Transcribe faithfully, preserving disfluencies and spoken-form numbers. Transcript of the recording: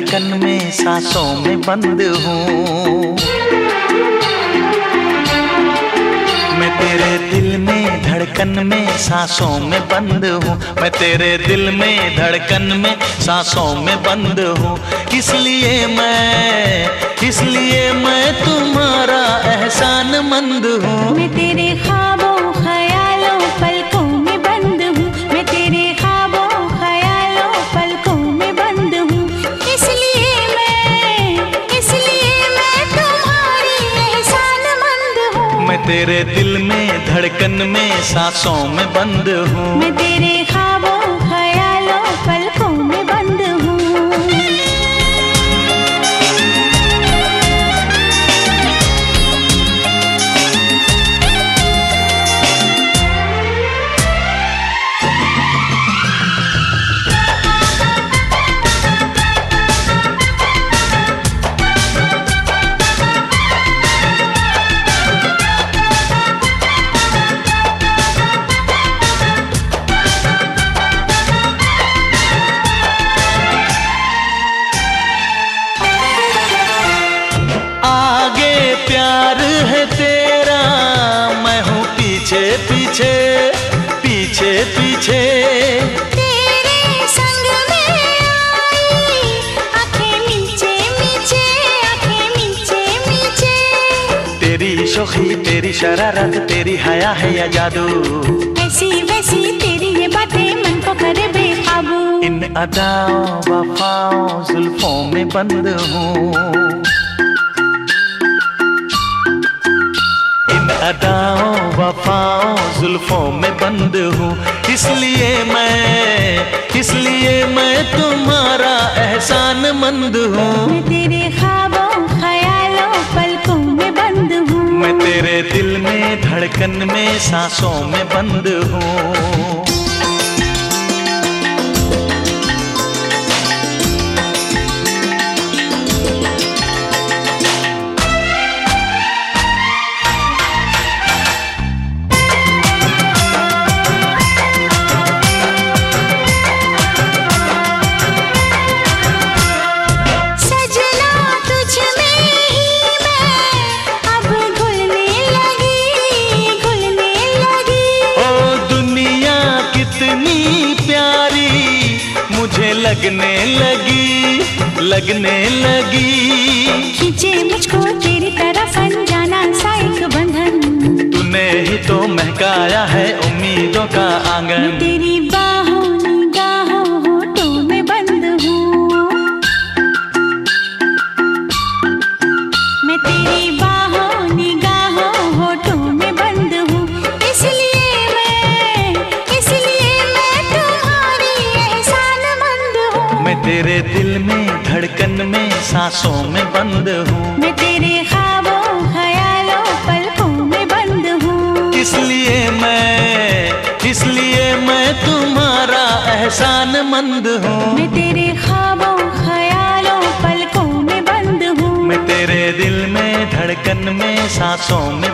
धड़कन में सांसों में बंद हूँ। मैं तेरे दिल में धड़कन में सांसों में बंद हूँ। मैं तेरे दिल में धड़कन में सांसों में बंद हूँ। इसलिए मैं इसलिए मैं तुम्हारा एहसान मंद हूँ। मैं तेरे ख्वाबों ख्यालों पलकों में बंद हूँ। मैं तेरे ख्वाबों ख्यालों पलकों में बंद हूँ। इसलिए मैं इसलिए मैं तुम्हारी एहसान मंद हूँ। मैं तेरे दिल में धड़कन में सांसों में बंद हूँ। मैं तेरे ख्वाबों ख्यालों पलकों में बंद हूँ। प्यार है तेरा, मैं हूँ पीछे पीछे पीछे पीछे। तेरे संग में आई आँखें मीचे मीचे आँखें मीचे मीचे। तेरी शोखी तेरी शरारत तेरी हया है या जादू, ऐसी वैसी तेरी ये बातें मन को करे बेकाबू। इन अदाओं वफाओं जुल्फों में बंद हूँ। अदाओं वफाओं जुल्फों में बंद हूँ। इसलिए मैं इसलिए मैं तुम्हारा एहसान मंद हूँ। मैं तेरे ख्वाबों ख्यालों पलकों में बंद हूँ। मैं तेरे दिल में धड़कन में सांसों में बंद हूँ। लगने लगी लगने लगी। खींचे मुझको तेरी तरफ अनजाना सा एक बंधन। तूने ही तो महकाया है उम्मीदों का आंगन। मैं तेरी बाहों निगाहों होठों में बंद हूँ। मैं तेरी बाहों निगाहों होठों में बंद हूँ। इसलिए मैं इसलिए मैं तुम्हारी एहसान मंद हूँ। मैं तेरे दिल में धड़कन में सांसों में बंद हूँ। मैं तेरे ख्वाबों ख्यालों पलकों में बंद हूँ। इसलिए मैं इसलिए मैं तुम्हारा एहसान मंद हूँ। मैं तेरे ख्वाबों ख्यालों पलकों में बंद हूँ। मैं तेरे दिल में धड़कन में सांसों में